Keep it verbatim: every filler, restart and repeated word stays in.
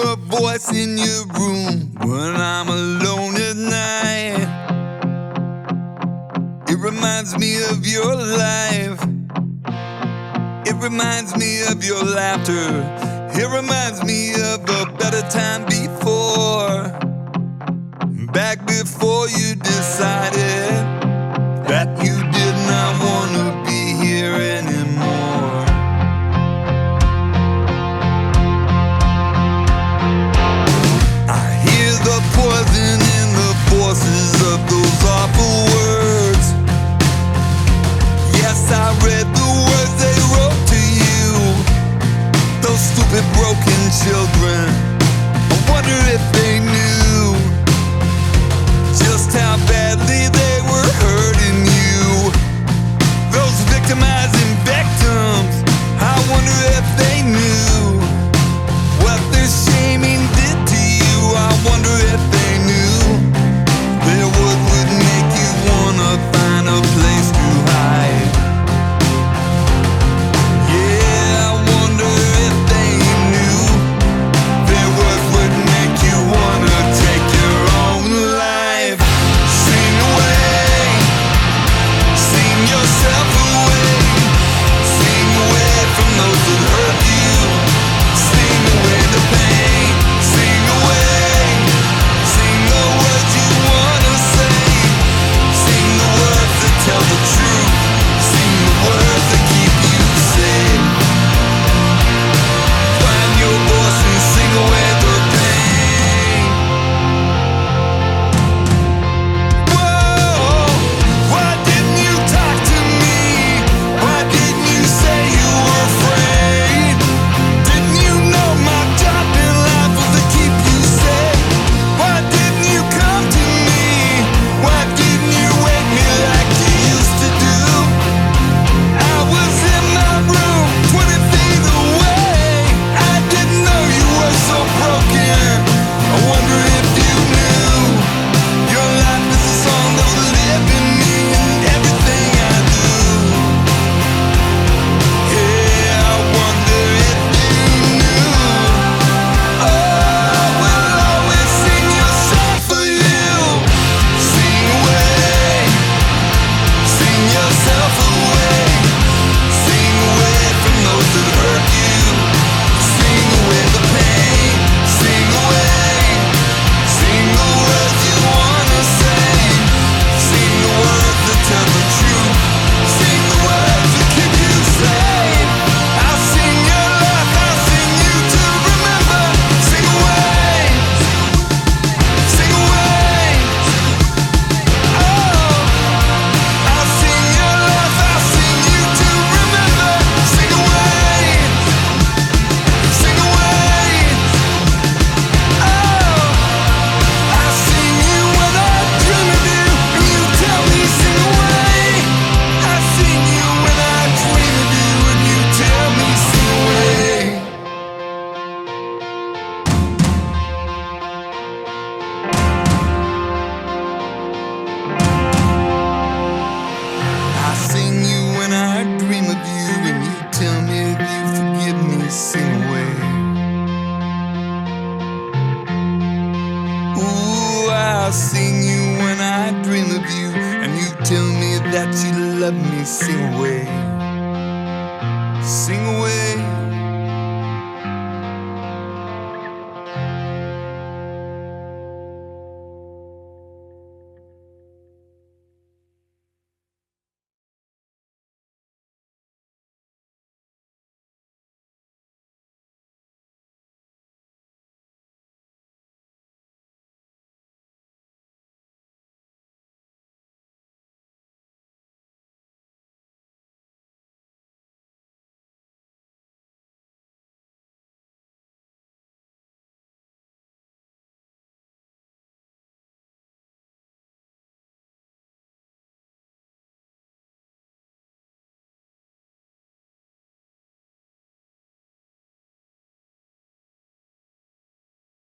a voice in your room when I'm alone at night. It reminds me of your life. It reminds me of your laughter. It reminds me of a better time before. Back before you decided that you did not want to be here anymore. I hear the poison in the voices of those awful words. Yes, I read the words they wrote to you. Those stupid broken children, I wonder if they knew just how badly they were hurting you. Those victimizing victims, I wonder if they knew what their shaming did to you. I wonder if they knew that what would make you wanna find a place to hide. Yeah, I wonder if they knew that what would make you wanna take your own life. Sing away, sing yourself away, sing away from those that hurt you, sing away the pain, sing away, sing the words you wanna say, sing the words that tell the truth, sing the words that keep you safe. Find your voice and sing away the pain. Whoa, why didn't you talk to me? Why didn't you say you were afraid? Didn't you know my job in life was to keep you safe? Why didn't you come to me? Why didn't you wake me like you used to do? I was in my room, twenty feet away. I didn't know you were so broken. I wonder if you knew your life is a song that will live in me and everything I do. Yeah, I wonder if you knew. Oh, we'll always sing your song for you. Sing away, sing yourself away, sing away from those that hurt you, sing away the pain, sing away, sing the words you wanna say, sing the words that tell the truth, sing the words that keep you safe. I'll sing your love, I'll sing you to remember. Sing away, sing away. Oh, I'll sing your love, I'll sing you to remember. Sing away, sing away. Oh, I sing you when I dream of you, and you tell me sing away. I sing you when I dream of you, and you tell me sing away. I sing you when I dream of you, and you tell me if you forgive me, sing away. Ooh, I sing you when I dream of you, and you tell me that you love me, sing away. Sing away.